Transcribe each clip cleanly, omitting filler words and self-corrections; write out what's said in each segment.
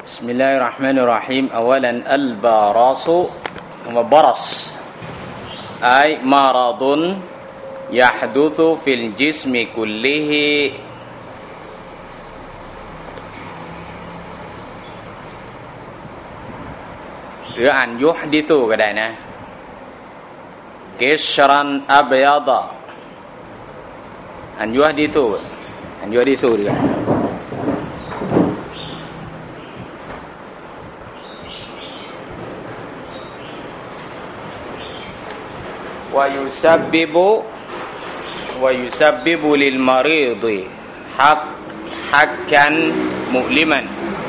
بسم الله الرحمن الرحيم أولا البرص وبرص أي مرض يحدث في الجسم كلهหรืออ่านยุฮดิซูก็ได้นะกิชรันอับยาดะอ่านยุฮดิซูดีกว่ويسبب للمريض حكا مؤلما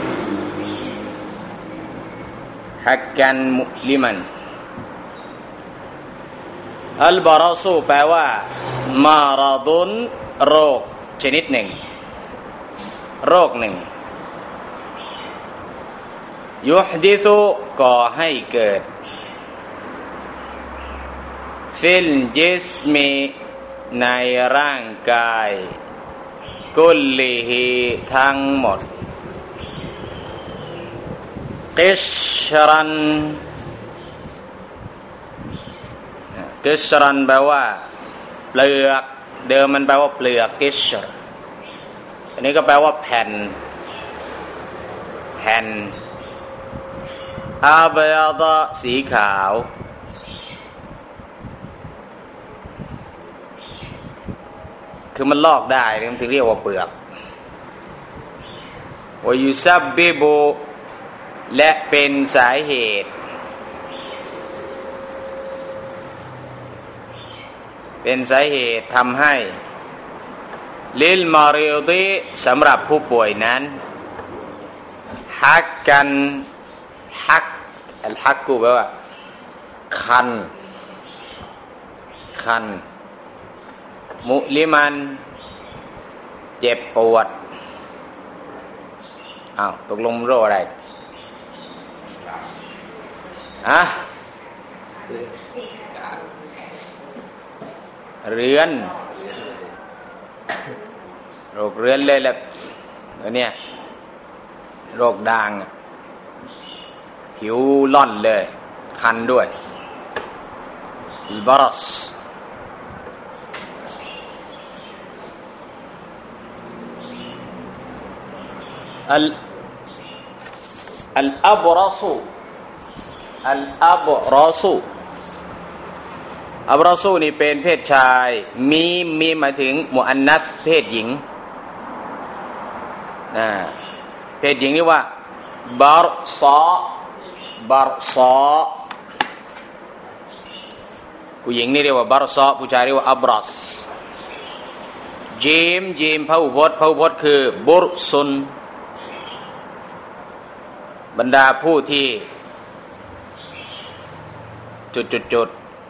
อัลบารอซูแปลว่ามาราดุนโรคชนิดหนึ่งโรคหนึ่งยุฮดิซุก่อให้เกิดฟิลจิสมีในร่างกายกุลลิฮิทั้งหมดกิชรันแปลว่าเปลือกเดิมมันแปลว่าเปลือกกิชรอันนี้ก็แปลว่าแผ่นอาบยาดะสีขาวคือมันลอกได้มันถึงเรียกว่าเปลือกวายุซับบิบุและเป็นสาเหตุทำให้ลิลมาริดีสำหรับผู้ป่วยนั้นฮักกันอัลฮักกูแปลว่าคันมุลิมันเจ็บปวดตกลงโรคอะไรเรื้อนโรคเรื้อนเลยแหละเนี่ยโรคด่างผิวล่อนเลยคันด้วยบารัสอับรัสูนี่เป็นเพศชายมีหมายถึงมุอันนัสเพศหญิงเพศหญิงนี่ว่าบารซอผู้หญิงนี่เรียกว่าบารซอผู้ชายเรียกว่าอับรัสจีมพหูพจน์คือบุรซุนบรรดาผู้ที่จุด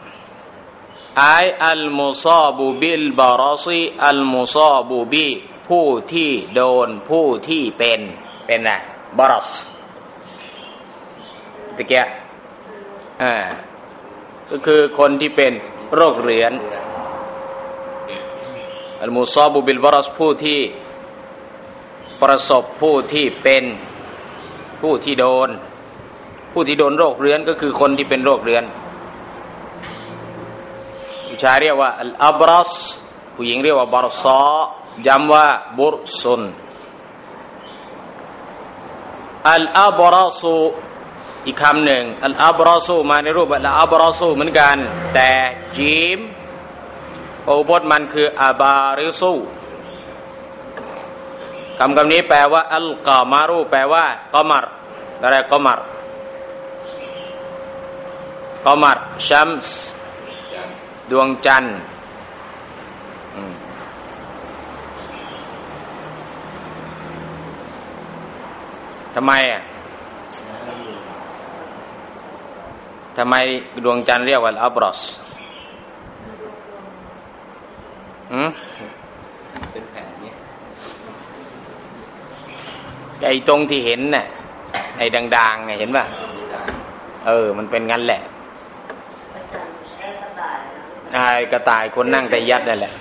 อัลมุซาบุบิลบารอซีอัลมุซาบุบิผู้ที่โดนผู้ที่เป็นนะบารอสตะเกียก็คือคนที่เป็นโรคเรื้อนอัลมุซาบุบิลบารอสผู้ที่ประสบผู้ที่เป็นผู้ที่โดนโรคเรื้อนก็คือคนที่เป็นโรคเรื้อนผู้ชายเรียกว่าอัลอับรัสผู้หญิงเรียกว่าบารซอย้ำว่าบุรซุนอัลอับรัสุอีกคำหนึ่งอัลอับรัสุมาในรูปอัลอับรัสุเหมือนกันแต่จีมพหูพจน์มันคืออาบาริสุคำนี้แปลว่าอัลกามารุแปลว่ากอมัรอะไรกอมัรชัมส์ดวงจันทร์ทำไมดวงจันทร์เรียกว่าอับรอสเป็นแผ่นนี้ไอ้ตรงที่เห็นน่ะไอ้ด่างๆไงเห็นป่ะมันเป็นงั้นแหละไอ้กระต่ายคนนั่งแต่ยัดนั่นแหละ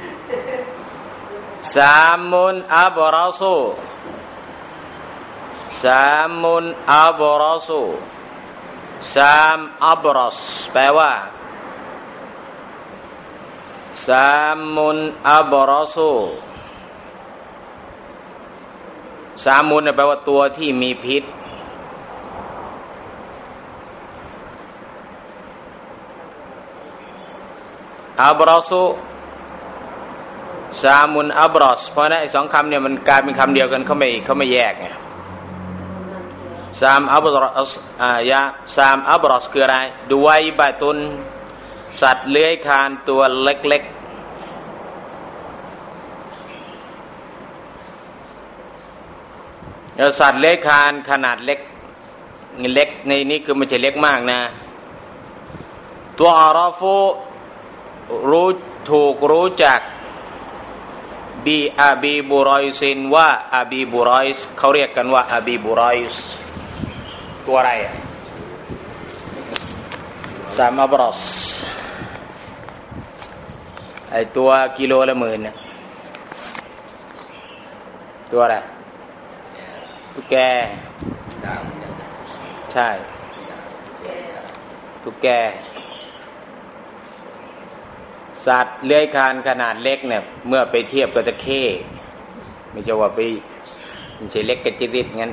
ซามุนอับรอซูซามุนอับรอซูซามอับรอสแปลว่าซามุนอับรอซูซามุนแปลว่าตัวที่มีพิษอับรอซูซามุนอับรอสเพราะนั้นไอ้สองคำเนี่ยมันกลายเป็นคำเดียวกันเขาไม่แยกไงซามอับรอสซามอับรอสคืออะไรดูไวบะตุนสัตว์เลื้อยคลานตัวเล็กๆสัตว์เลื้อยคลานขนาดเล็กในนี้คือไม่ใช่เล็กมากนะตัวอาราฟูรู้จักบีอาบีบุรอยซินว่าอาบีบุรอยส์เขาเรียกกันว่าอาบีบุรอยส์ตัวอะไรซามอับรอสไอตัวกิโลละ10,000เนี่ยตัวอะไรตุ๊กแกใช่ตุ๊กแกสัตว์เลื้อยคลานขนาดเล็กเนี่ยเมื่อไปเทียบกับตะเข้ไม่ใช่ว่าไปมันใช่เล็กกระจิริดงั้น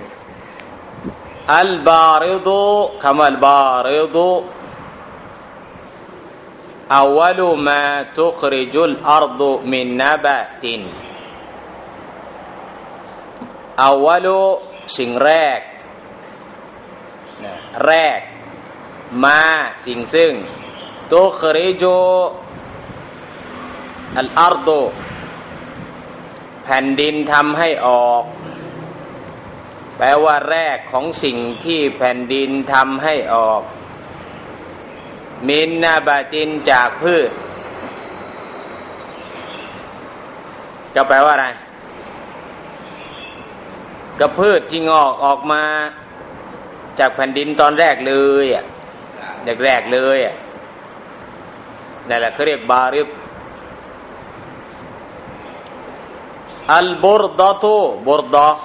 อัลบาริดูคำว่าอัลบาริดูอวัลมาตุคริจุลอัรฎมินนบะตินอวัลสิ่งแรกมาสิ่งซึ่งตุคริจุอัลอัรฎแผ่นดินทำให้ออกแปลว่าแรกของสิ่งที่แผ่นดินทำให้ออกมินนาบาตินจากพืชก็แปลว่าอะไรก็พืชที่งอกออกมาจากแผ่นดินตอนแรกเลยแรกเลยนั่นแหละเขาเรียกบาริดอัลบุรดะตุบุรดะ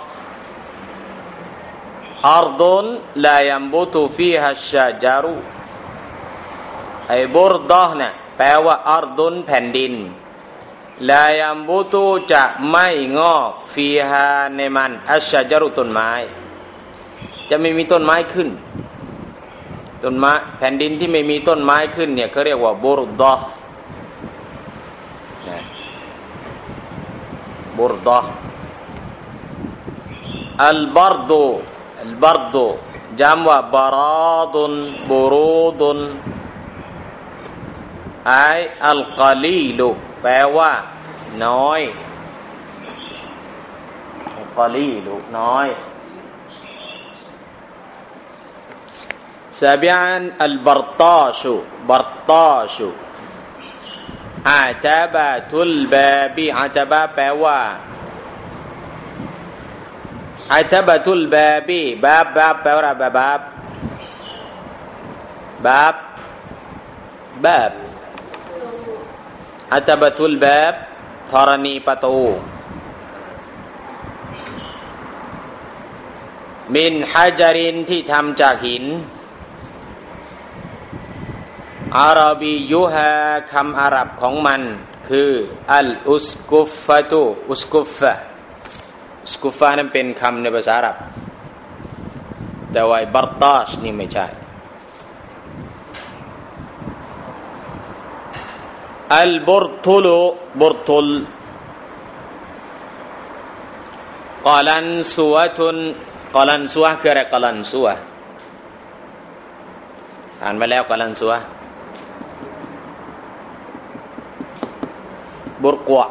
อัรฎุนลายัมบุตุฟีฮะชะญะรุไอ้บุรดะเนี่ยแปลว่าอัรฎุนแผ่นดินลายัมบุตุจะไม่งอกฟีฮาในมันอัชชะญะรุต้นไม้จะไม่มีต้นไม้ขึ้นต้นไม้แผ่นดินที่ไม่มีต้นไม้ขึ้นเนี่ยเขาเรียกว่าบุรดะบุรดะอัลบารดูจำว่าบาราดุนบูรูดุนไออัลกอลีลุแปลว่าน้อยอัลกอลีลุน้อยسابعا البرطاش عتبة الباب عتبة แปลว่าعتبة الباب باب แปลว่าบาบعتبة الباب ธรณีประตูมินฮะจารินที่ทำจากหินอาราบียุฮาคำอาหรับของมันคืออัลอุสกุฟะตุอุสกุฟะนั้นเป็นคำในภาษาอาหรับแต่ว่าบัรตาชนี่ไม่ใช่อัลบุรตุลกอลันซัวคืออะไรกอลันซัวอ่านมาแล้วกอลันซัวบุรกัว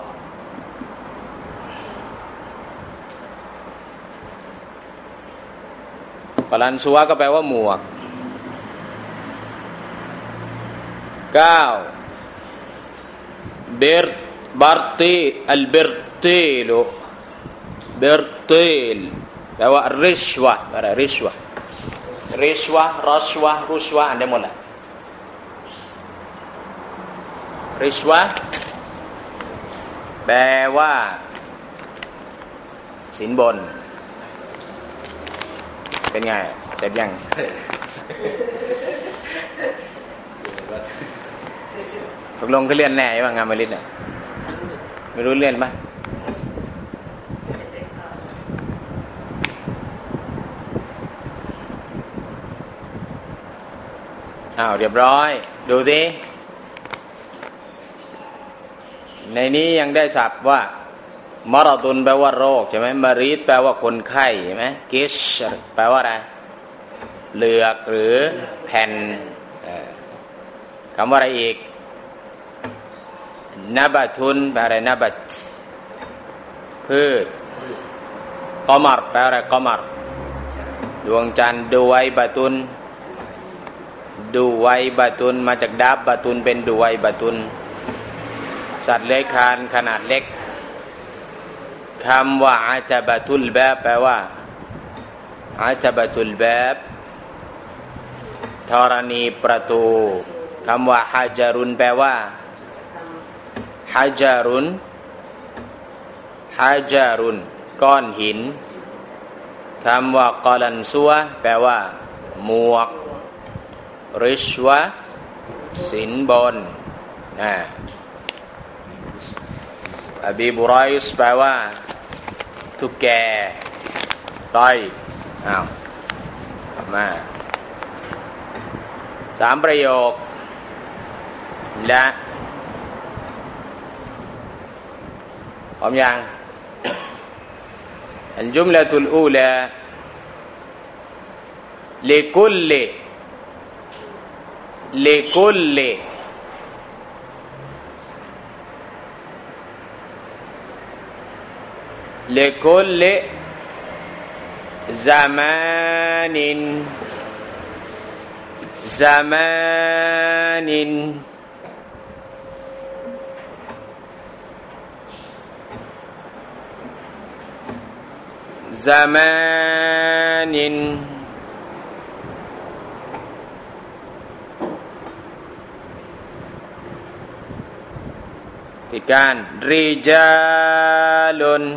กอลันซัวก็แปลว่าหมวก9บัรตีอัลบิรตีลุแปลว่าริชวะอะไรริชวะอันเดียวหมดละริชวะแปลว่าสินบนเป็นไงเสร็จยังตกลงเขาเรียนแน่ป่ะงานมาลิดเนี่ยไม่รู้เรียนป่ะอ้าวเรียบร้อยดูสิในนี้ยังได้ศัพท์ว่ามรดุลแปลว่าโรคใช่ไหมมรีดแปลว่าคนไข้ใช่ไหมกิชแปลว่าอะไรเหลือกหรือแผ่นคำว่าอะไรอีกนาบัตุนแปลอะไรนาบัตพืชกอมัรแปลอะไรกอมัรดวงจันทร์ดูไวบาตุนดูไวบาตุนมาจากดับบาตุนเป็นดูไวบาตุนสัตว์เลื้อยคลานขนาดเล็กคำว่าอาตบะตุลบาบแปลว่าอาตบะตุลบาบธรณีประตูคำว่าฮะจารุนแปลว่าฮะจารุนฮะจารุนก้อนหินคำว่ากอลันซัวแปลว่าหมวกริชวะสินบนอบีบุไรส์แปลว่าทุกแก่ต้อยอ้าวมา3ประโยคและพร้อมยังالجملة الأولى لكل زمانติดกันริจาลุน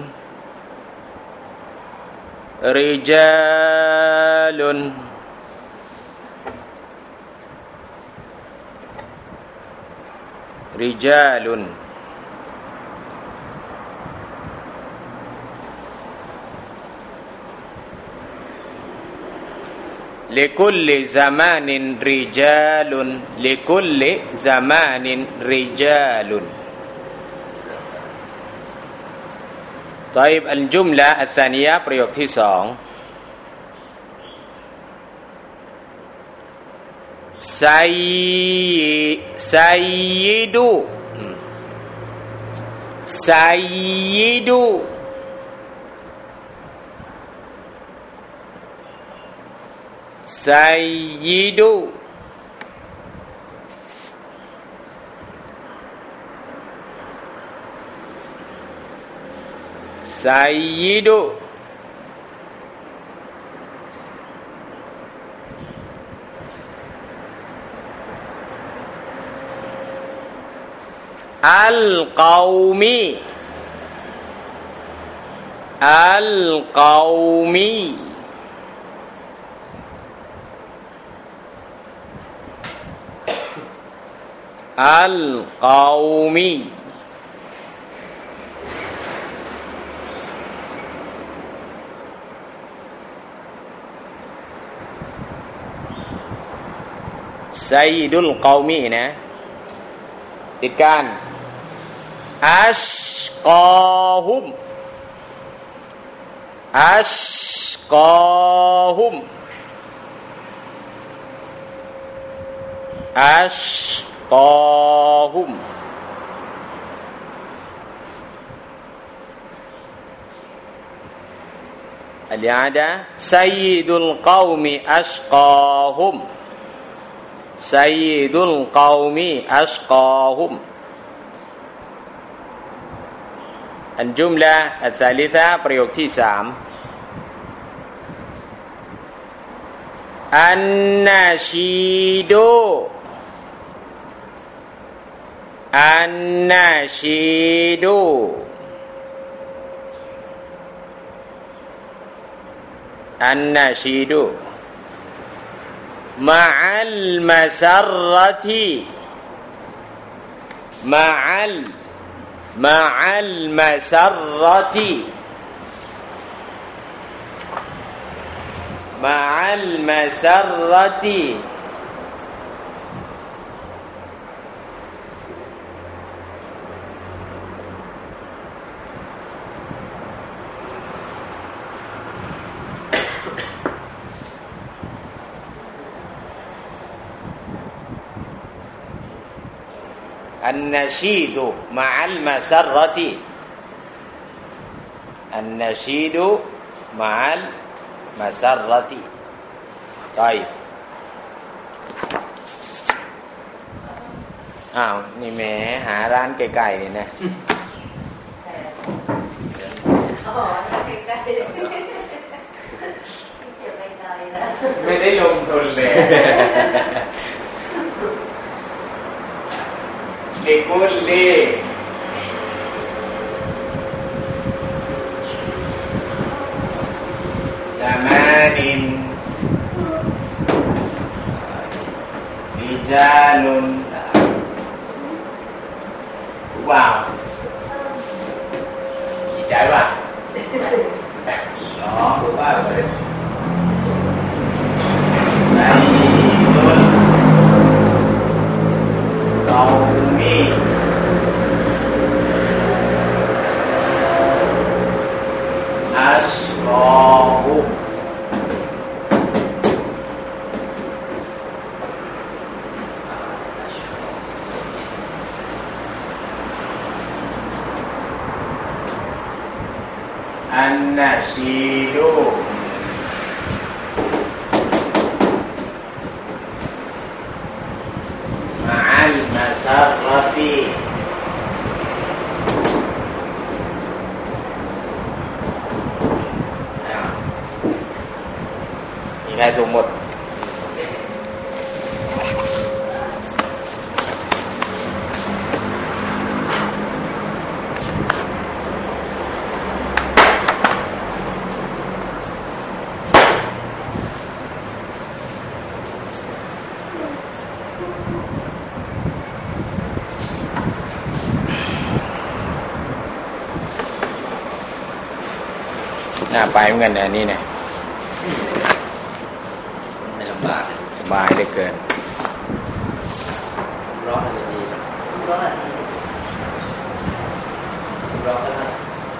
لكل زمان رجال لكل زمان رجال طيب الجملة الثانية ประโยคที่2سيد القوم سيد القوم นะติดกันأشقاهم الإعادة سيد القوم أشقاهم الجملة الثالثة ประโยคที่3 النشيد อันนาชีดูมะอัลมาซัรรตีมะอัลมาซัรรตีมะอัลมาซัรรตีالنشيد مع المسرة النشيد مع المسرة طيب อ้าวนี่แหมหาร้านใกล้ๆนี่นะอ๋อใกล้ๆเก็บไปไกลนะไม่ได้ลงทุนเลยلكل زمان رجالว้าวดีใจว่ะอ๋อถูกว่าเลยالنشيد مع المسرةนี่ได้ถูกหมดน่าไปเหมือนกันนะนี่เนี่ยไม่ลำบากสบายเหลือเกินร้อนอะไรดีร้อนอะไรร้อนก็ได้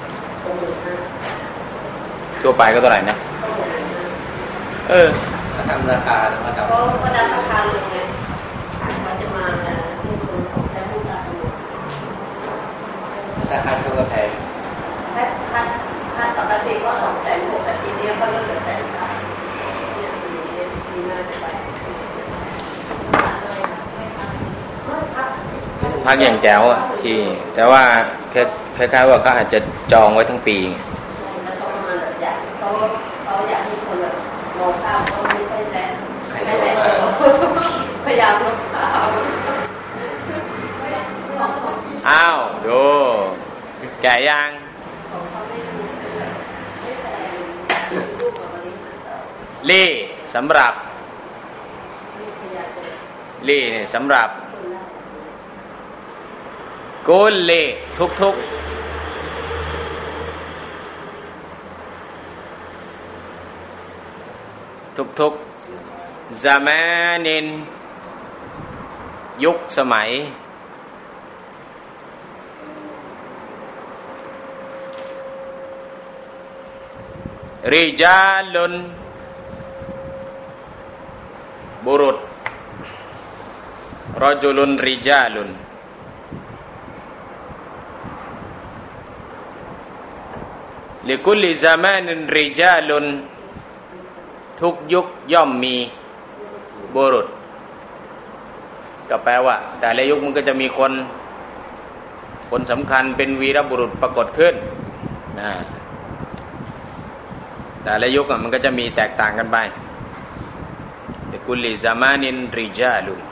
ทั่วไปก็เท่าไหร่นะถ้าทำราคาแล้วมาทำก็ดันราคาลงไงมันจะมาที่คนของแท้ผู้สาราคาก็แพงถ้าปกติก็260,000แต่ทีนี้ก็ลดเหลือ100,000เนี่ยมีน่าจะไปพักอย่างแจ๋วอ่ะที่แต่ว่าคล้ายๆว่าก็อาจจะจองไว้ทั้งปีแล้วเขามาแบบอยากเขาอยากให้คนแบบมองข้าวเขาไม่ใช่แน่พยายามลดข้าวอ้าวดูแก่ยังลี่สำหรับลี่เนี่ยสำหรับกุลลี่ทุกซามานินยุคสมัยริจาลุนบุรุษรจุลุนริจาลุนลิคุลิซามานินริจาลุนทุกยุคย่อมมีบุรุษก็แปลว่าแต่ละยุคมันก็จะมีคนสำคัญเป็นวีรบุรุษปรากฏขึ้นนะแต่ละยุคมันก็จะมีแตกต่างกันไปลิคุลิซามานินริจาลุน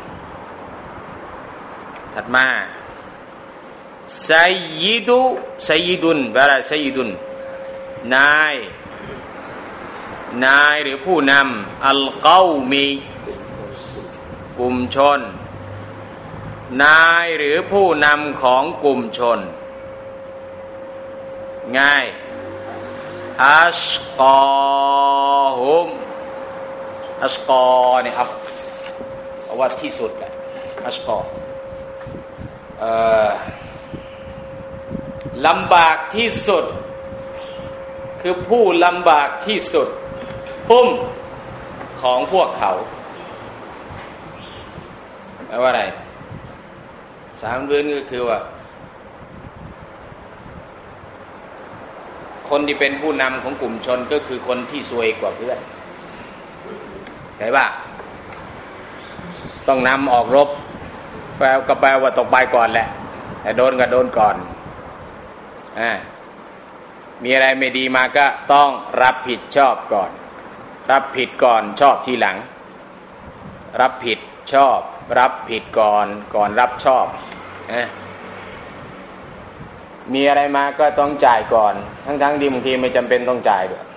ถัดมาไซยิดุนแปลว่าไซยิดุนนายหรือผู้นำอัลกอมีกลุ่มชนนายหรือผู้นำของกลุ่มชนง่ายอัชกอฮุมอัชกอเนี่ยเอาว่าที่สุดแหละอัชกอลำบากที่สุดคือผู้ลำบากที่สุดพุ่มของพวกเขาแปลว่าอะไรสามพื้นก็คือว่าคนที่เป็นผู้นำของกลุ่มชนก็คือคนที่ซวยกว่าเพื่อนใช่ปะต้องนำออกรบแปลว่าตกไปก่อนแหละแต่โดนก็โดนก่อนมีอะไรไม่ดีมาก็ต้องรับผิดชอบก่อนรับผิดก่อนชอบทีหลังรับผิดชอบรับผิดก่อนรับชอบมีอะไรมาก็ต้องจ่ายก่อนทั้งที่บางทีไม่จำเป็นต้องจ่ายด้วย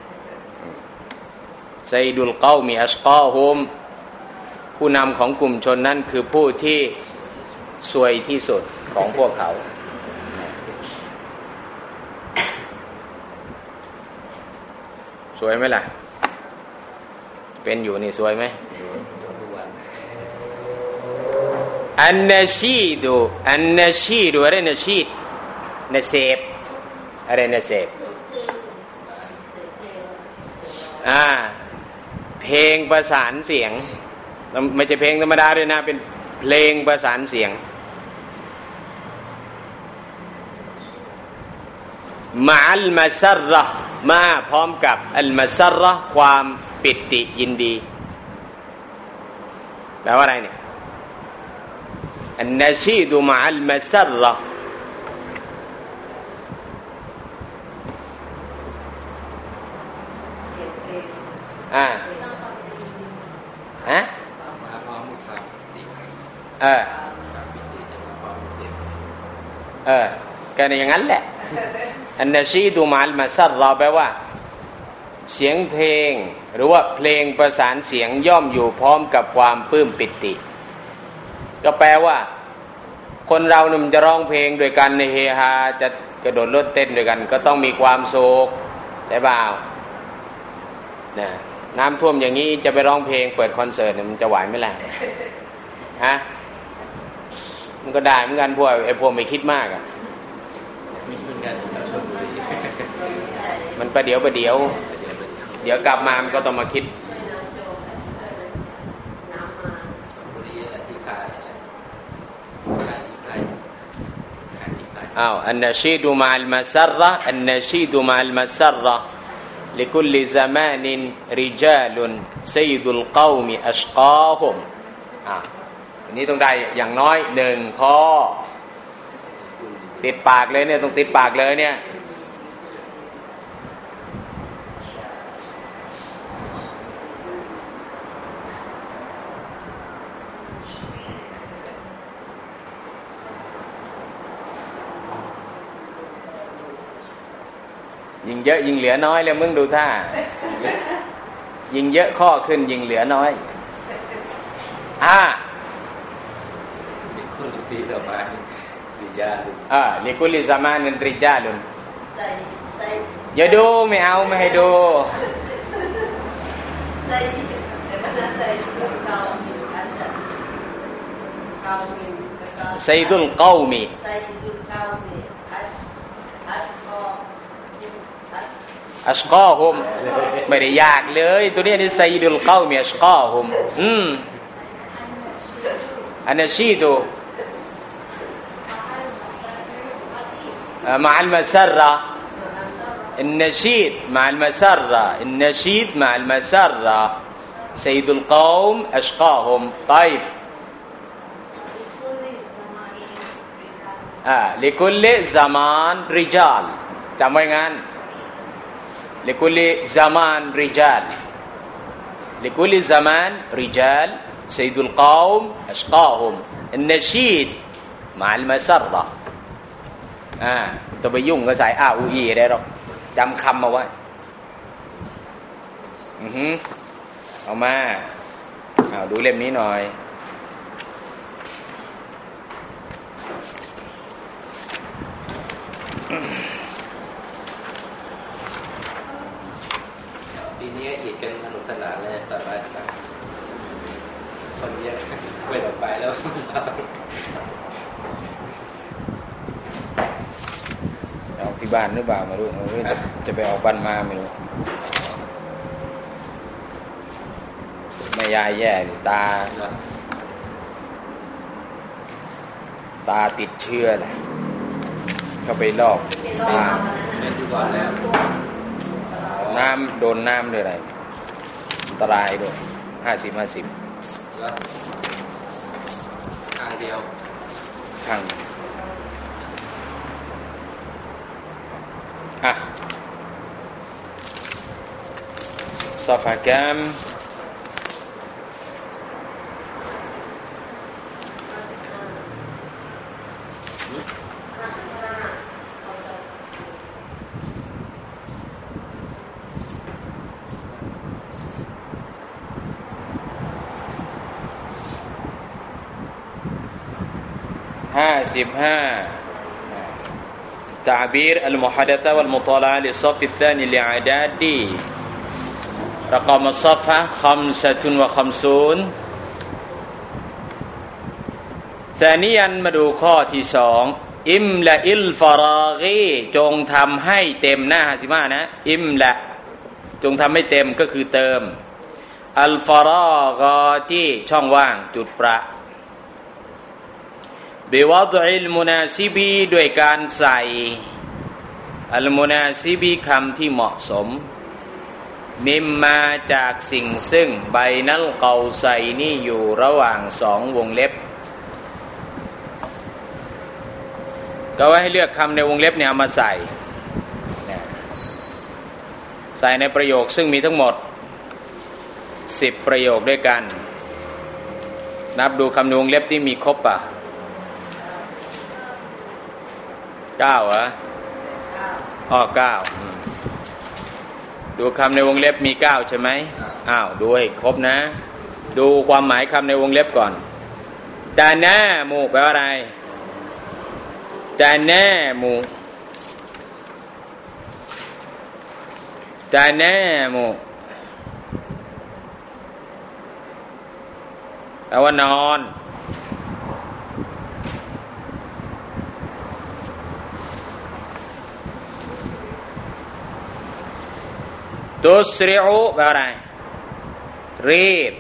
ไซดุลเกามีอัชกอฮุมผู้นำของกลุ่มชนนั้นคือผู้ที่ซวยที่สุดของพวกเขาสวยไหมล่ะเป็นอยู่นี่สวยไหมอันนาชีดูอะไรนาชีดนาเซฟอะไรนาเซฟเพลงประสานเสียงไม่ใช่เพลงธรรมดาด้วยนะเป็นเพลงประสานเสียงมาอัลมาซัรเราะห์มาพร้อมกับอัลมาซัรเราะห์ความปิติยินดีแปลว่าอะไรเนี่ยอันนาชีดุมะอัลมาซัรเราะห์ก็อย่างนั้นแหละอันนาชีดุมะอัลมาซัรเราะห์แปลว่าเสียงเพลงหรือว่าเพลงประสานเสียงย่อมอยู่พร้อมกับความปลื้มปิติก็แปลว่าคนเราเนี่ยมันจะร้องเพลงด้วยกันในเฮฮาจะกระโดดโลดเต้นด้วยกันก็ต้องมีความโศกใช่เปล่าเนี่ยน้ำท่วมอย่างนี้จะไปร้องเพลงเปิดคอนเสิร์ตมันจะไหวไหมล่ะฮะมันก็ได้เหมือนกันพวกไม่คิดมากอ่ะมันประเดี๋ยวเดี๋ยวกลับมามันก็ต้องมาคิดอันนาชีดุมะอัลมาซัรเราะห์อันนาชีดุมะอัลมาซัรเราะห์لكل زمان رجال سيد القوم أشقاهم อันนี้ต้องได้อย่างน้อย1ข้อติดปากเลยเนี่ยต้องติดปากเลยเนี่ยยิ่งเยอะยิ่งเหลือน้อยเลยมึงดูท่ายิ่งเยอะข้อขึ้นยิ่งเหลือน้อยลิคุลิซามานินริจาลุนอย่าดูไม่เอาไม่ให้ดูไซดุลกอมีอัชกอฮุมไม่ได้ยากเลยตัวนี้นี่ไซดุลกอมีอัชกอฮุมอันนาชีดูمع المسرة النشيد مع المسرة النشيد مع المسرة سيد القوم أشقاهم طيب لكل زمان رجال จำไว้งั้น لكل زمان رجال لكل زمان رجال سيد القوم أشقاهم النشيد مع المسرةตัวไปยุ่งก็ใส่อูอีได้หรอกจำคำมาไว้เอามาดูเล่มนี้หน่อยปีนี้อีกกันสนุกสนานเลยสบายนะคนเยอะไม่ต้องไปแล้วเอาที่บ้านหรือเปล่าไม่รู้จะไปเอาบ้านมาไม่รู้แม่ยายแย่ตาติดเชื้อแหละก็ไปลอกตาเป็นอยู่ก่อนแล้วน้ำโดนน้ำด้วยอะไรอันตรายด้วย50 ข้างเดียวข้างصفحة كام تعبير المحادثة والمطالعة للصف الثاني الإعدادي رقم الصفحة 55 ثانيا มาดูข้อที่2อิมละอิลฟารากีจงทำให้เต็มหน้า55นะอิมละจงทำให้เต็มก็คือเติมอัลฟารากอที่ช่องว่างจุดประบิวัดอิลมุนาซิบีด้วยการใส่อัลมุนาซิบีคำที่เหมาะสมมิมมาจากสิ่งซึ่งใบนัลเกาไซนี่อยู่ระหว่าง2วงเล็บก็ว่าให้เลือกคำในวงเล็บเนี่ยเอามาใส่ในประโยคซึ่งมีทั้งหมด10ประโยคด้วยกันนับดูคำในวงเล็บที่มีครบป่ะ9เหรอ9ดูคำในวงเล็บมี9ใช่ไหมดูให้ครบนะดูความหมายคำในวงเล็บก่อนตาหน้ามูแปลว่าอะไรตาหน้ามูแปลว่านอนตุสริอุแปลว่าอะไรรีบ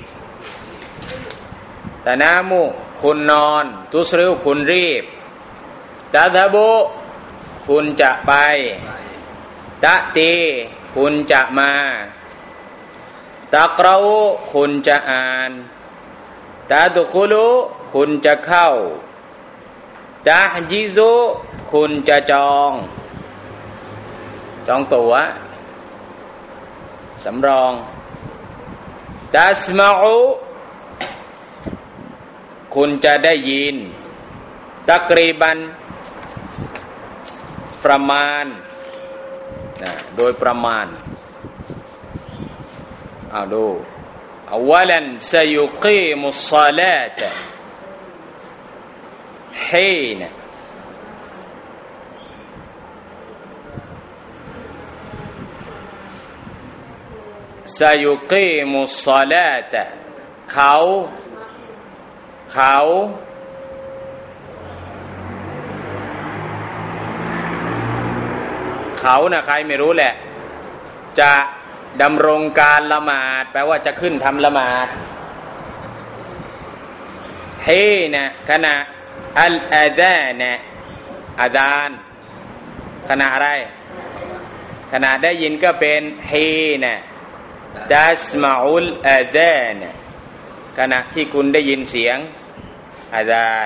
ตานามุคุณนอนตุสริอุคุณรีบตาทะบุคุณจะไปตะตีคุณจะมาตะกรอุคุณจะอ่านตาดุคุลุคุณจะเข้าตะฮจิซุคุณจะจองตั๋วสำรองตัสมาอุคุณจะได้ยินตักรีบันประมาณโดยประมาณดูอวัลันซายุกีมุศศอลาตฮีนسيقيم الصلاة เขานะใครไม่รู้แหละจะดำรงการละหมาดแปลว่าจะขึ้นทำละหมาดฮีนะขณะอัลอาซานะอาซานขณะอะไรขณะได้ยินก็เป็นฮีนะตัสมาอุลอาซานขณะที่คุณได้ยินเสียงอาซาน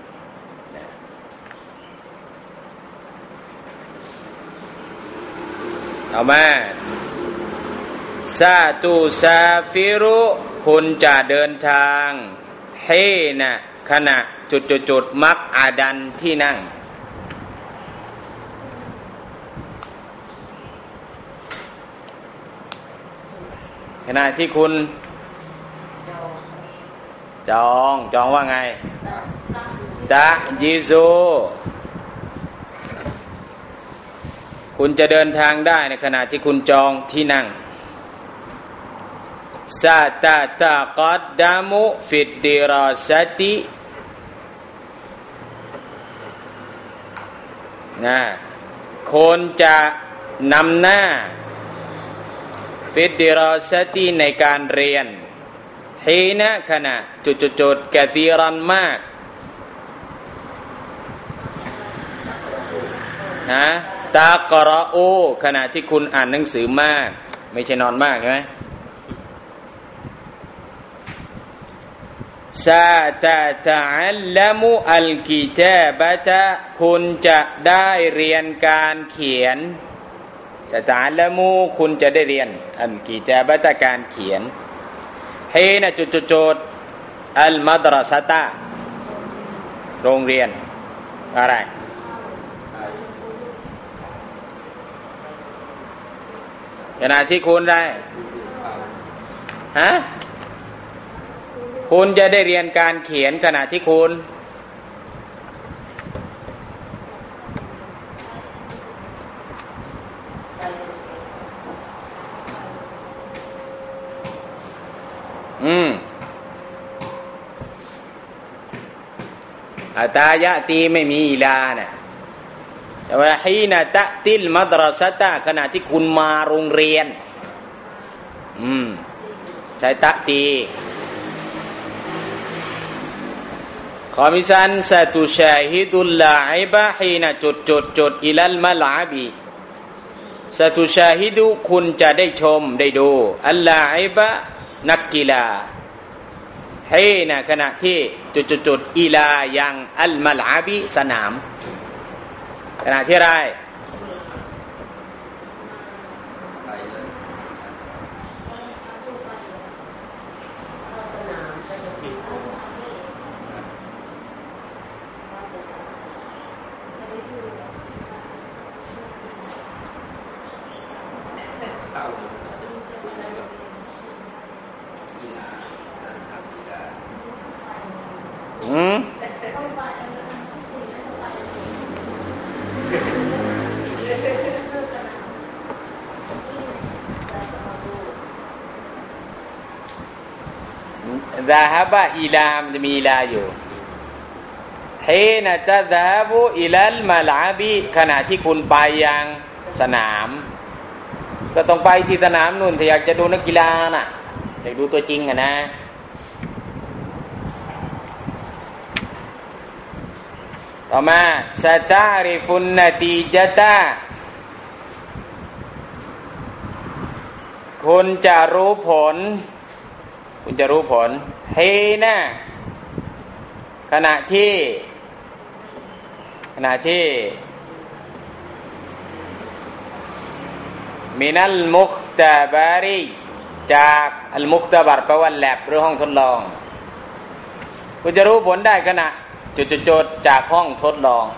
เอามาซาตูซาฟิรุคุณจะเดินทางฮีนะขณะจุดมักอาดันที่นั่งฮขณะที่คุณจองว่าไงตะยิซูคุณจะเดินทางได้ในขณะที่คุณจองที่นั่งซาตาตะกัดดามุฟิดดิราสตินะคนจะนำหน้าฟิดดิราสติในการเรียนฮีนะขณะจุดๆกะซีรันมากนะตากรออูขณะที่คุณอ่านหนังสือมากไม่ใช่นอนมากใช่ไหมซาตาตะอัลลัมุอัลกิตาบะตะคุณจะได้เรียนการเขียนตะอัลลัมุคุณจะได้เรียนอัลกิตาบะตะการเขียนฮีนะจุดอัลมัดรสะตะโรงเรียนอะไรขณะที่คุณได้คุณจะได้เรียนการเขียนขณะที่คุณอัตายะตีไม่มีอีลานะแต่ว่าฮีนะตะติลมัดรสะตะขณะที่คุณมาโรงเรียนใช้ตะตีขอมิซันซะตุชาฮิดุลลาอิบะฮีนะจุดอิลัลมะลาบิซะตุชาฮิดุคุณจะได้ชมได้ดูอัลลาอิบะนักกีฬาฮีนะขณะที่จุดอิลายังอัลมะลาบิสนามขณะที่ไรซาฮะบะอิลามจะมีอิลาอยู่ฮีนะตะซะฮะบุอิลัลมะลาบิขณะที่คุณไปยังสนามก็ต้องไปที่สนามนู่นถ้าอยากจะดูนักกีฬาน่ะอยากดูตัวจริงอ่ะนะต่อมาซะตาริฟุนนะตีญะตะคุณจะรู้ผลฮีนะขณะที่มินัลมุคตะบาริจากอัลมุคตะบัรแปลว่าแลบหรือห้องทดลองคุณจะรู้ผลได้ขณะจุดๆจากห้องทดลอง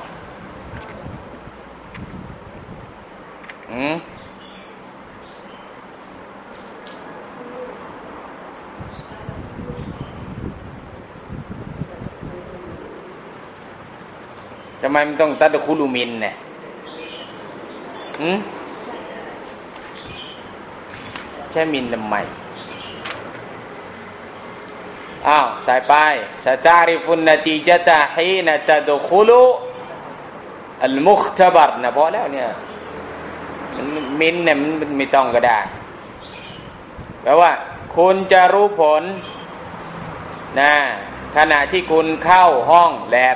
ทำไมมันต้องตัดคูลูมินเนี่ยใช่มินทำไมสายป้ายซะตาริฟุนนะตีญะตะฮีนะตะดุคุลุอัลมุคตะบัรนะพอแล้วเนี่ยมินเนี่ยมันไม่ต้องก็ได้แปลว่าคุณจะรู้ผลนะขณะที่คุณเข้าห้องแลบ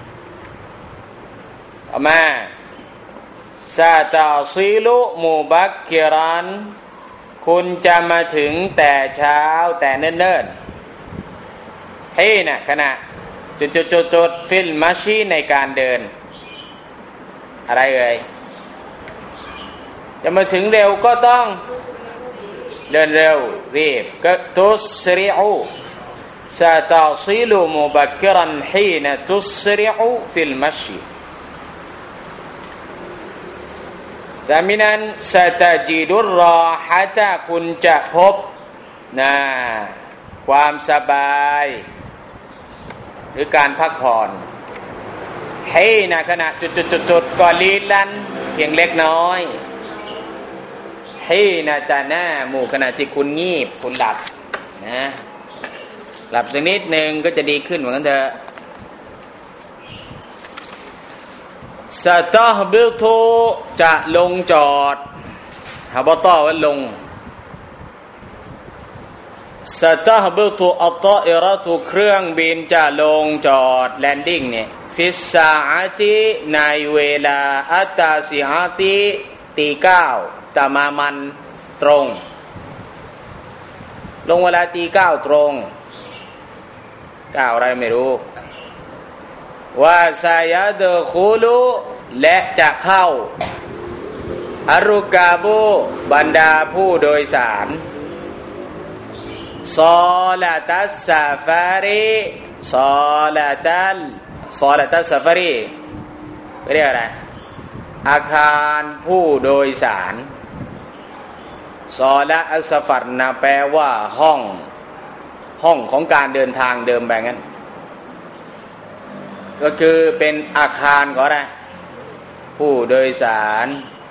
มาซาตาซิลุมุบักกิรันคุณจะมาถึงแต่เช้าแต่เนิ่นๆให้นะขณะจุดฟิลมัชีในการเดินอะไรเอ่ยจะมาถึงเร็วก็ต้องเดินเร็วรีบก็ตุสริอูซาตาซิลุมุบักกิรันฮีนะตุสริอูฟิลมัชีแต่มินั้นซาตาจิดุรรอฮะตะคุณจะพบนะความสบายหรือการพักผ่อนให้นะขณะจุดๆๆก่อนลีลันเพียงเล็กน้อยให้นะตาหน้าหมู่ขณะที่คุณงีบคุณหลับนะหลับสักนิดนึงก็จะดีขึ้นเหมือนกันเถอะสตาฮบิลโตจะลงจอดฮะบตอว่าลงสตาฮบิลโตอัตตาอิรตุเครื่องบินจะลงจอดแลนดิ้งเนี่ยฟิสซาอะติในเวลาอัตตาซิอะติตี9ตะมามันตรงลงเวลาตี9ตรง9อะไรไม่รู้ว่าซายะดคุลุและจะเข้าอารุกาบุบรรดาผู้โดยสารซอลาตัสซาฟารีซอลาตัสซาฟารีเรียกอะไรอาคารผู้โดยสารซอละอัสซาฟัรนะแปลว่าห้องของการเดินทางเดิมแบบนั้นก็คือเป็นอาคารของอะไรผู้โดยสาร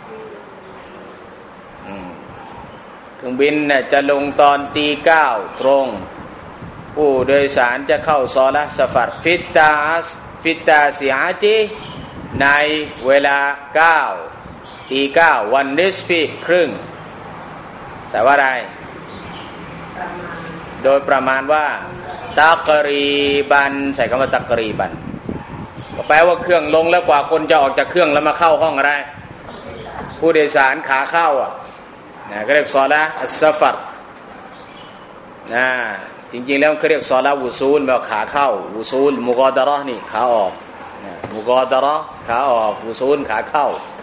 เครื่องบินเนี่ยจะลงตอนตี9ตรงผู้โดยสารจะเข้าซอละซาฟัรฟิตตาซิอาติในเวลา9ตี9วันนิสฟีครึ่งแปลว่าอะไรโดยประมาณว่าตักรีบันใส่คำว่าตักรีบันก็แปลว่าเครื่องลงแล้วกว่าคนจะออกจากเครื่องแล้วมาเข้าห้องอะไรผู้โดยสารขาเข้านะก็เรียกซอละอัสซาฟัรนะจริงๆแล้วเขาเรียกซอละวุซูลแปลว่าขาเข้าวุซูลมุกอดะเราะห์นี่ขาออกนะมุกอดะเราะห์ขาออกวุซูลขาเข้า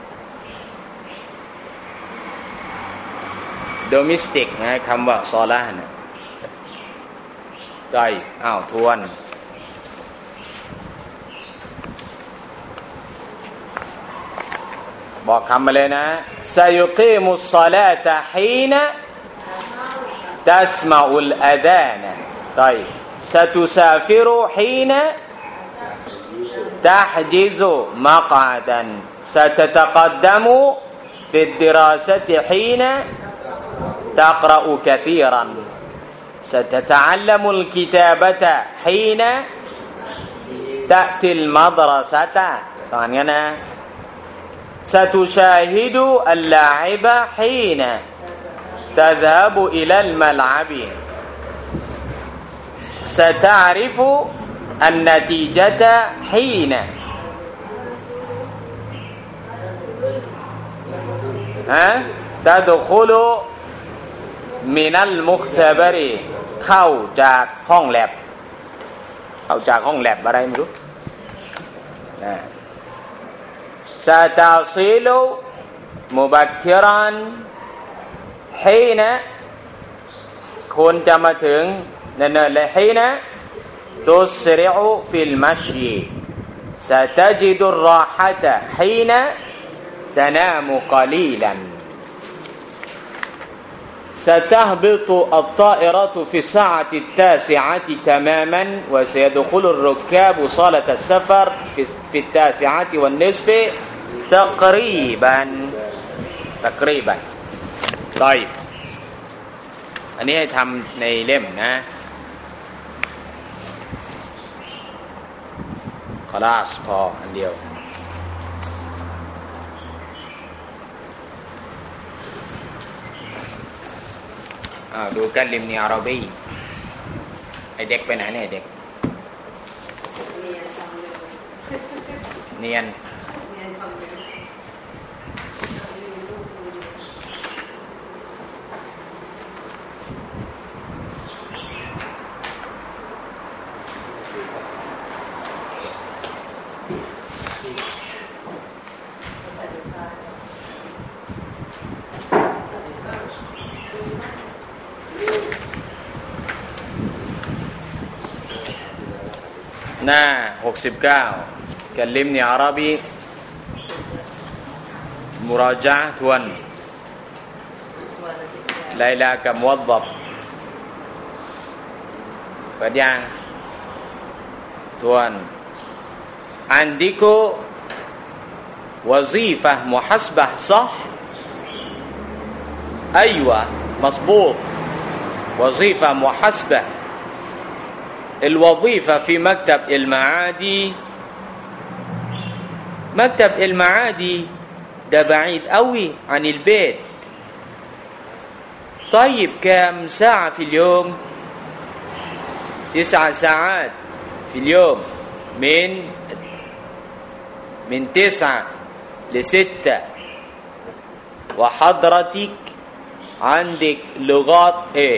โดมิสติกไงคำว่าซอละนะได้ทวนบอกคำมาเลยนะซายุกีมุศศอลาตะฮีนะตัสมะอุลอะซานะได้ซะตุซาฟิรุฮีนะتحجز مقعدا ستتقدم في الدراسة حين تقرأ كثيرا ستتعلم الكتابة حين تأتي المدرسة طبعا ستشاهد اللاعب حين تذهب إلى الملعب ستعرف النتيجة حين تدخل من المختبر เข้าจากห้องแลบอะไรไม่รู้ستصل مبكرا حين คุณจะมาถึงเนิ่นๆเลย حين تسرع في المشي ستجد الراحة حين تنام قليلا ستهبط الطائرة في الساعة 9 تماما وسيدخل الركاب صالة السفر في 9:20 تقريبا طيب อันนี้ให้ทำในเล่มนะขอลาสพออันเดียวดูกันลิมนีอาราบีไอเด็กไปไหนเนี่ยไอเด็กเนียนหน้า69กันลิมนีอาราบีมุราจาะห์ทวนไลลากับมุวัฎฎบเปิดยังทวนعندكم وظيفة محاسبة صح أيوة مظبوط وظيفة محاسبة الوظيفة في مكتب المعادي مكتب المعادي ده بعيد قوي عن البيت طيب كم ساعة في اليوم 9 ساعات في اليوم من 9 ل6 وحضرتك عندك لغات ايه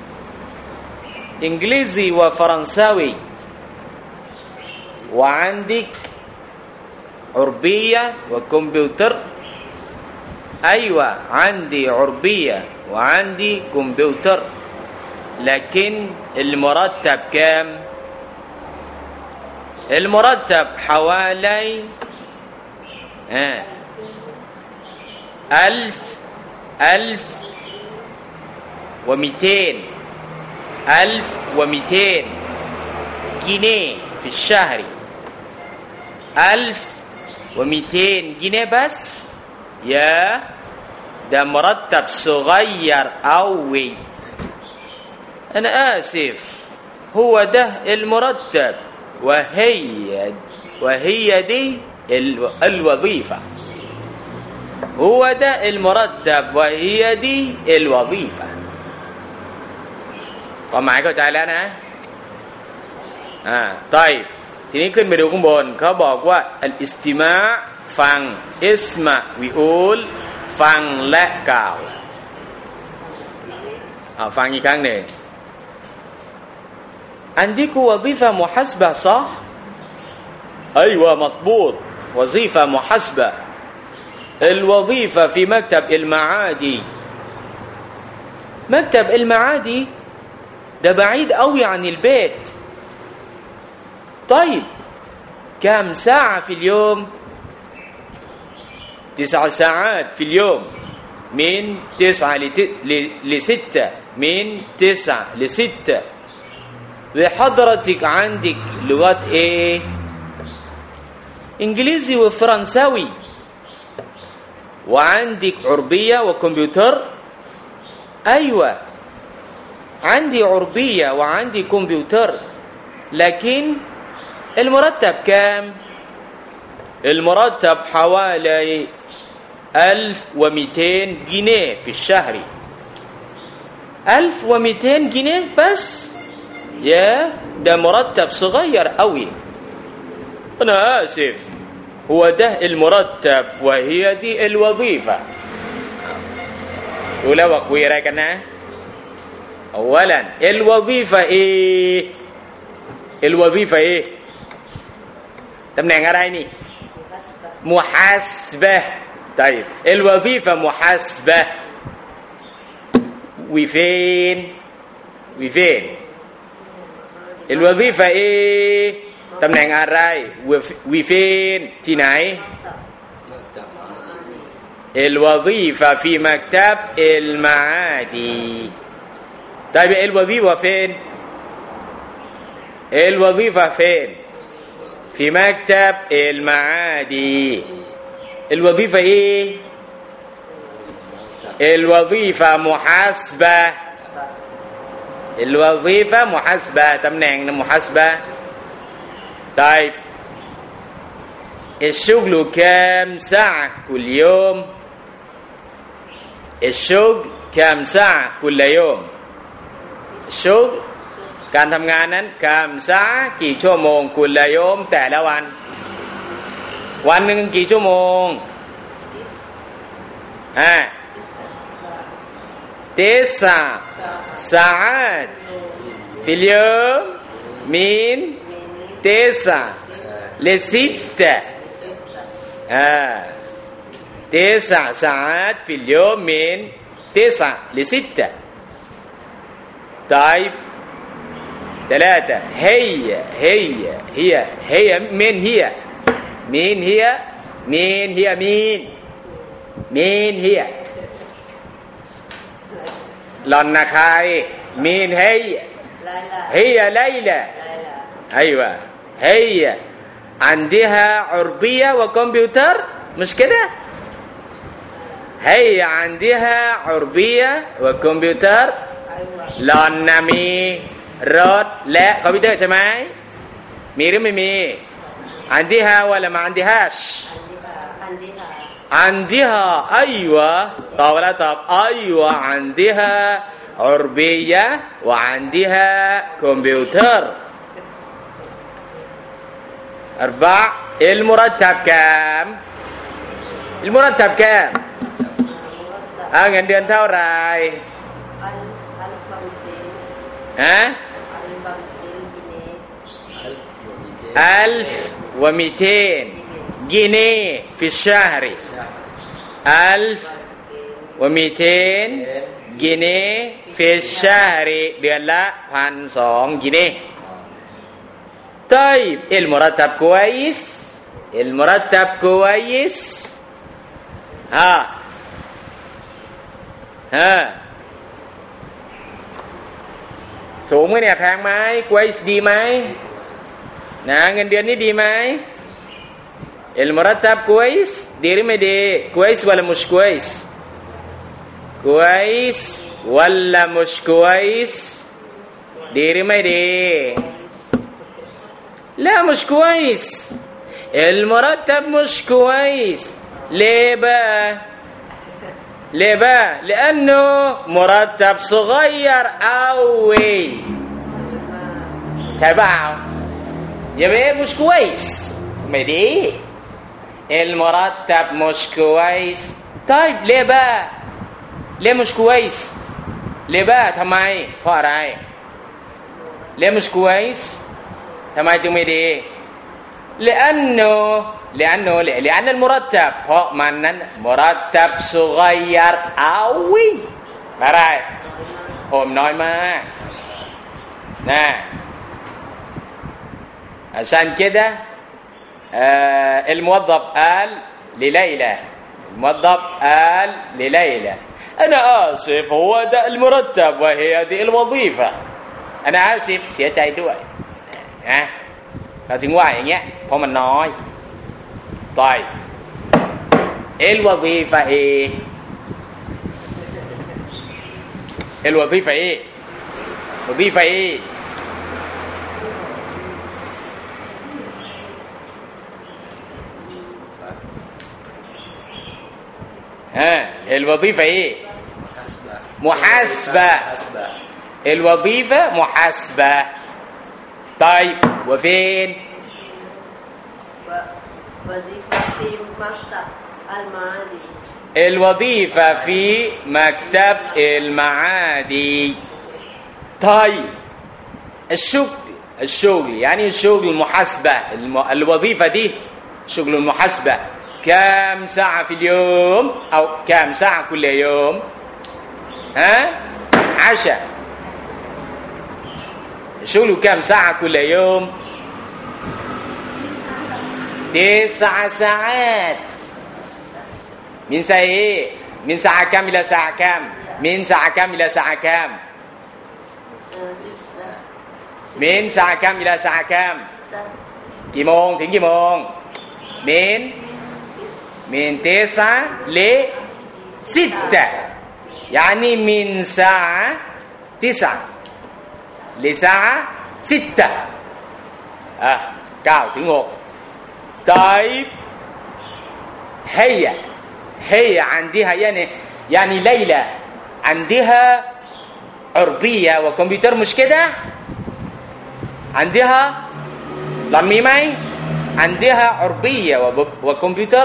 انجليزي وفرنساوي وعندك عربية وكمبيوتر ايوه عندي عربية وعندي كمبيوتر لكن المرتب كام المرتب حوالي 1200 جنيه في الشهر 1200 جنيه بس يا ده مرتب صغير قوي أنا آسف هو ده المرتب وهي دي الوظيفة هو ده المرتب وهي دي الوظيفة ومعيเข้าใจแล้วนะطيب ทีนี้ขึ้นไปดูข้างบนเขาบอกว่าอัลอิสติมาฟังอิสมะวิอูลฟังและกล่าวฟังอีกครั้งหนึ่งعندكم وظيفة محاسبة صح أيوة مضبوط وظيفة محاسبة الوظيفة في مكتب المعادي مكتب المعادي ده بعيد قوي عن البيت طيب كم ساعة في اليوم 9 ساعات في اليوم من 9 ل6 من 9 ل6 وحضرتك عندك لغات ايه انجليزي وفرنساوي وعندك عربية وكمبيوتر ايوه عندي عربية وعندي كمبيوتر لكن المرتب كام المرتب حوالي 1200 جنيه في الشهر 1200 جنيه بس يا ده مرتب صغير قوي أنا آسف هو ده المرتب وهي دي الوظيفة ولو أخوي راكنا أولا الوظيفة إيه الوظيفة إيه تمنع غرايني محاسبة طيب الوظيفة محاسبة وفين الوظيفة إيه تمنع غراي وفين تناي الوظيفة في مكتب المعادي طيب الوظيفة فين الوظيفة فين في مكتب المعادي الوظيفة ايه الوظيفة محاسبة الوظيفة محاسبة تمنع محاسبة طيب الشغل كم ساعة كل يوم الشغل كم ساعة كل يوم الشغل การทำงานนั้นคำซะกี่ชั่วโมงกุลโยมแต่ละวันหนึ่งกี่ชั่วโมง9 ساعات في اليوم من 9 ل6 9 ساعات في اليوم من 9 ل6 طيب 3 هي من هيหล่อนนะใครมีนเฮย هي ليلى أيوة هي عندها عربية وكمبيوتر مش كده هي عندها عربية وكمبيوترหล่อนน่ะมีรถและคอมพิวเตอร์ใช่ไหมมีหรือไม่มีعندها ولا ما عندهاش عندها أيوة طب لا طب أيوة عندها عربية وعندها كمبيوتر 4 المرتب كام المرتب كام เงินเดือนเท่าไหร่1200 جنيه في الشهر 1200 جنيه في الشهر เดือนละ 1,200 جنيه طيب المرتب كويس المرتب كويس هاสูงไหมเนี่ยแพงไหม كويس ดีไหมนะเงินเดือนนี้ดีไหม المرتب كويس ดีหรือไม่ดี كويس ولا مش كويس كويس ولا مش كويس ดีหรือไม่ดี لا مش كويس المرتب مش كويس ليه بقى ليه بقى لأنه مرتب صغير قوي ใช่เปล่าيبقى مش كويسไม่ดี المرتب مش كويس طيب ليه بقى ليه مش كويس ليه بقى ทำไมเพราะอะไร ليه مش كويس ทำไมจึงไม่ดี لأن المرتب เพราะมันนั้น مرتب صغير قوي อะไรโอมน้อยมากนะ عشان كده الموظف قال لليلى الموظف قال لليلى أنا آسف هو ده المرتب وهي دي الوظيفة أنا آسف เสียใจด้วยนะเขาถึงว่าอย่างเงี้ยเพราะมันน้อยต่อยالوظيفة إيه الوظيفة إيه وظيفة إيه الوظيفة إيه محاسبة الوظيفة محاسبة طيب وفين وظيفة في مكتب المعادي الوظيفة في مكتب المعادي طيب الشغل يعني الشغل المحاسبة الوظيفة دي شغل المحاسبة كم ساعة في اليوم أو كم ساعة كل يوم 10 شغله كم ساعة كل يوم 9 ساعات من ساعة من ساعة كم إلى ساعة كم من ساعة كم إلى ساعة كم من ساعة كم إلى ساعة كم กี่โมงถึงกี่โมง من 9 ل 6 يعني من ساعة 9 لساعة 6 9 ถึง 6 طيب هي عندها يعني ليلى عندها عربية وكمبيوتر مش كده عندها لمي ماي عندها عربية وكمبيوتر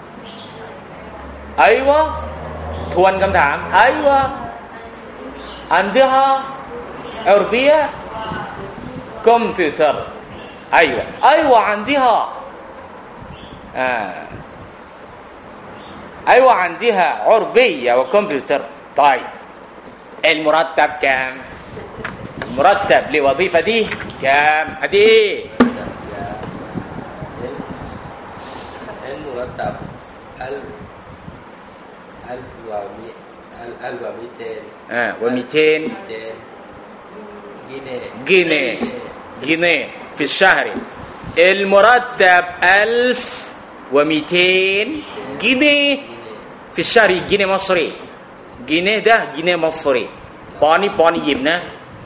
أيوة ทวนคำถาม أيوة عندها عربية كمبيوتر أيوة عندها أيوة عندها عربية وكمبيوتر طيب المرتب كام المرتب لوظيفة دي كام هدي المرتب 1200 و200 جنيه في الشهر المرتب 1200 جنيه في الشهر جنيه مصري جنيه ده جنيه مصري بوني يجيبนะ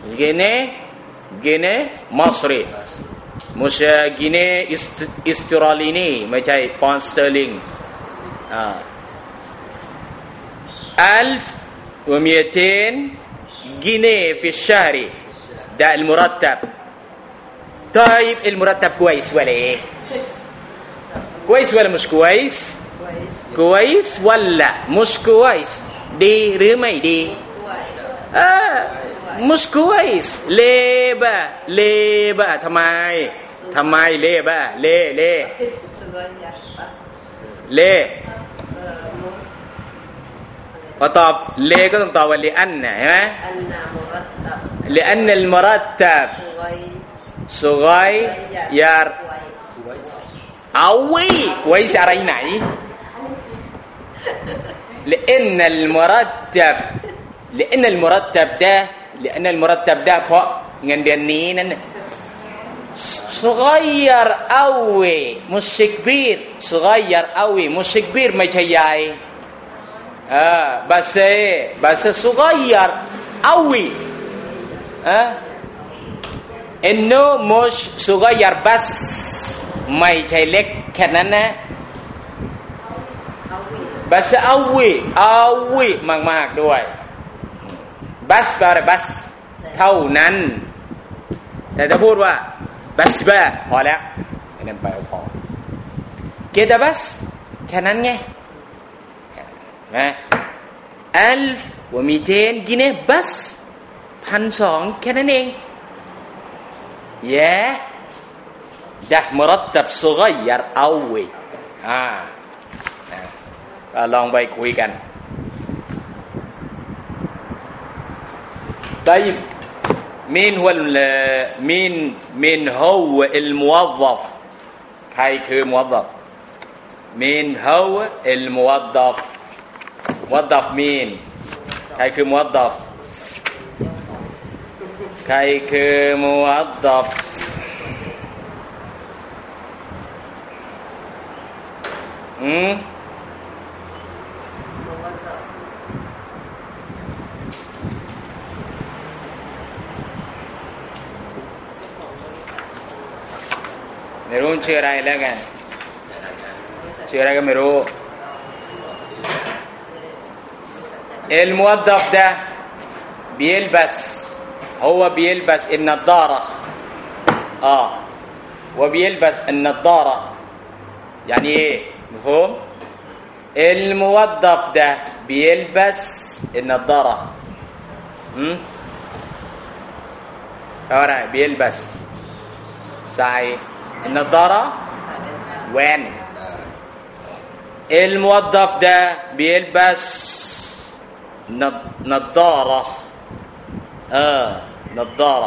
جنيه مصري مش جنيه استرالينيไม่ใช่ปอนด์สเตอร์ลิง1200 جنيه في الشهر ده المرتب طيب المرتب كويس ولا ايه كويس ولا مش كويس كويس ولا مش كويسดีหรือไม่ดีمش كويس ليه بقىทำไมเล่بقىเล่พอตอบเล่ก็ต้องตอบว่าลิอันน่ะใช่มั้ยلأن المرتب صغير أوي كويسอะไรไหนلأن المرتب دهเพราะเงินเดือนนี้นั้นصغير أوي مش كبير صغير أوي مش كبيرไม่ใช่ใหญ่بس صغير أوي إنه مش صغير بسไม่ใช่เล็กแค่นั้นนะبس أويมากๆด้วยبسแปลว่า بس เท่านั้นแต่ถ้าพูดว่า بس บ้าพอแล้วอันนั้นไปพอكده بسแค่นั้นไงนะ1200 جنيه بس 1,200แค่นั้นเองده مرتب صغير أوي ลองไปคุยกันطيب مين هو الموظف ใครคือ موظف مين هو الموظف موظف مين ใครคือ موظف ใครคือ موظفไม่รู้ชื่ออะไรแล้วกันชื่ออะไรก็ไม่รู้الموظف ده بيلبس النظارة وبيلبس النظارة يعني ايه مفهوم الموظف ده بيلبس النظارةอะไรبيلبسใส่النظارة وين الموظف ده بيلبس نظارة نظارة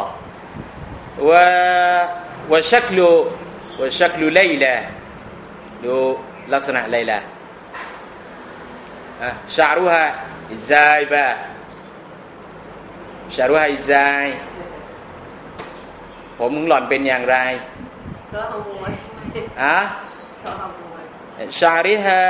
وشكل ليلى له لقسنا ليلى شعرها ازاي بقى شعرها ازاي ผมหล่อนเป็นอย่างไรก็ขโมย شعرها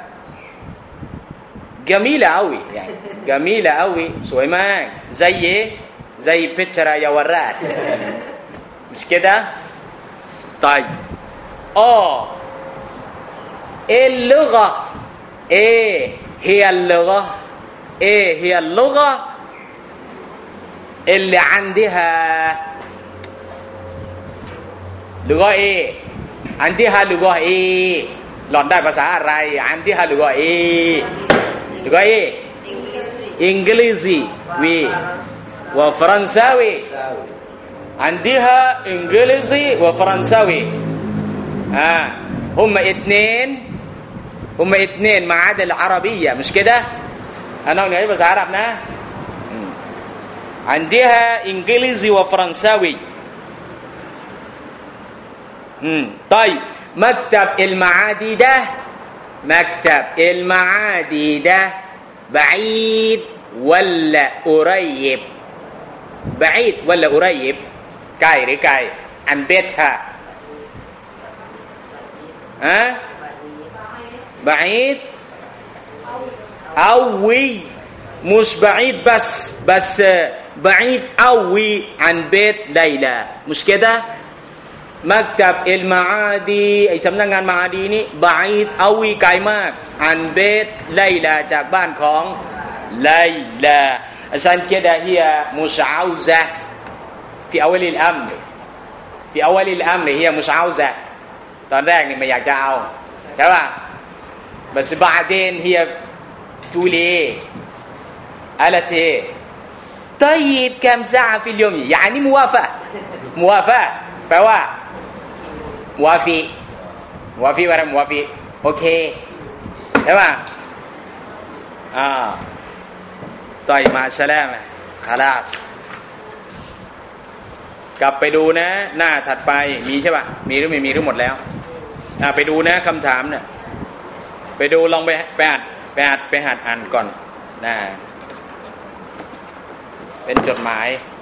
جميلة أوي يعني جميلة أوي سوي ماك زي بيتشرا يورات مش كده طيب اللغة ايه هي اللغة اللي عندها لغة ايه عندها لغة ايه หล่อนได้ภาษาอะไร عندها لغة ايه لغة ايه انجليزي وفرنساوي عندها انجليزي وفرنساوي هم اتنين ما عدا العربية مش كده انا نقولภาษาอาหรับนะ عندها انجليزي وفرنساوي طيب مكتب المعادي ده بعيد ولا قريب บะอีดวัลอุไรยิบใกล้หรือไกลอันเบตฮะบะอีดเอาวีมุชบะอีดبس بعيد أوي عن بيت ليلى مش كده مكتب المعاديไอ้สำนักงานมาดีนี่บะอีดเอาวีไกลมากอันเบตไลลาจากบ้านของไลลาعشان كده هي مشعوذة في أول الأمر في أول الأمر هي مشعوذة ตอนแรกนี่ไม่อยากจะเอาใช่ป่ะ بس بعدين هي تقول ايه قالت ايه طيب كم ساعة في اليوم يعني موافقة แปลว่าموافق موافق อะไร موافق โอเคใช่ป่ะطيب مع السلامة خلاص กลับไปดูนะหน้าถัดไปมีใช่ป่ะมีหรือไม่มีหรือหมดแล้วไปดูนะคำถามเนี่ยไปดูลองไปหัดอ่านก่อนนะเป็นจดหมาย